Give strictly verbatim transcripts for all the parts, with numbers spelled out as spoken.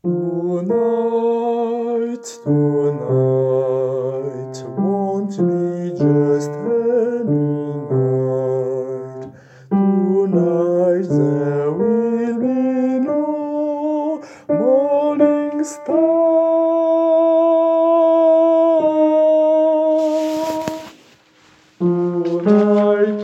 Tonight, tonight won't be just any night. Tonight there will be no morning star. Tonight,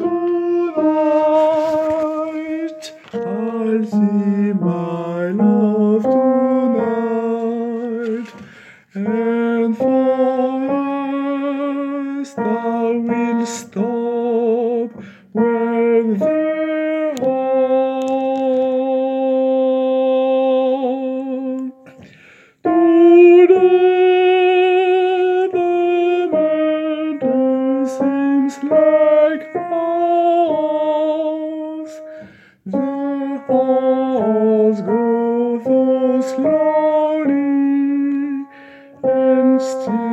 tonight, I'll see my love tonight, and first I will stop when they're home. Today the mountain seems like hours. The hours go so slowly, and still